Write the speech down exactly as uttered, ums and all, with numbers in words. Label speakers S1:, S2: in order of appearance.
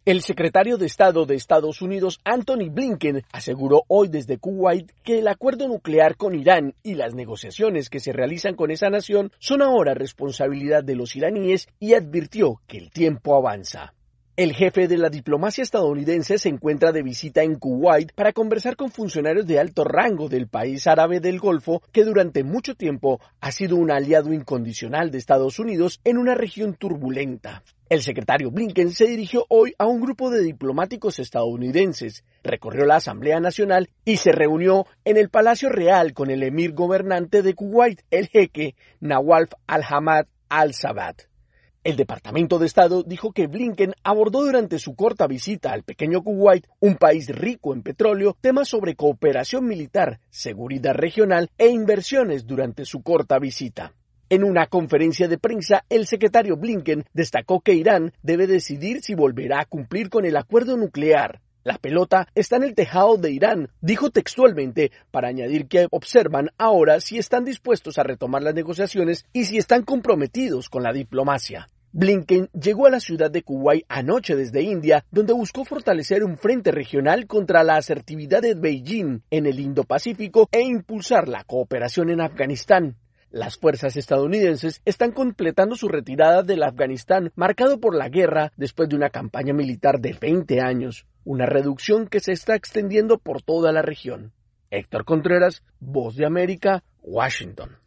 S1: El secretario de Estado de Estados Unidos, Antony Blinken, aseguró hoy desde Kuwait que el acuerdo nuclear con Irán y las negociaciones que se realizan con esa nación son ahora responsabilidad de los iraníes y advirtió que el tiempo avanza. El jefe de la diplomacia estadounidense se encuentra de visita en Kuwait para conversar con funcionarios de alto rango del país árabe del Golfo, que durante mucho tiempo ha sido un aliado incondicional de Estados Unidos en una región turbulenta. El secretario Blinken se dirigió hoy a un grupo de diplomáticos estadounidenses, recorrió la Asamblea Nacional y se reunió en el Palacio Real con el emir gobernante de Kuwait, el jeque Nawaf al-Hamad al-Sabah. El Departamento de Estado dijo que Blinken abordó durante su corta visita al pequeño Kuwait, un país rico en petróleo, temas sobre cooperación militar, seguridad regional e inversiones durante su corta visita. En una conferencia de prensa, el secretario Blinken destacó que Irán debe decidir si volverá a cumplir con el acuerdo nuclear. La pelota está en el tejado de Irán, dijo textualmente, para añadir que observan ahora si están dispuestos a retomar las negociaciones y si están comprometidos con la diplomacia. Blinken llegó a la ciudad de Kuwait anoche desde India, donde buscó fortalecer un frente regional contra la asertividad de Beijing en el Indo-Pacífico e impulsar la cooperación en Afganistán. Las fuerzas estadounidenses están completando su retirada del Afganistán, marcado por la guerra después de una campaña militar de veinte años, una reducción que se está extendiendo por toda la región. Héctor Contreras, Voz de América, Washington.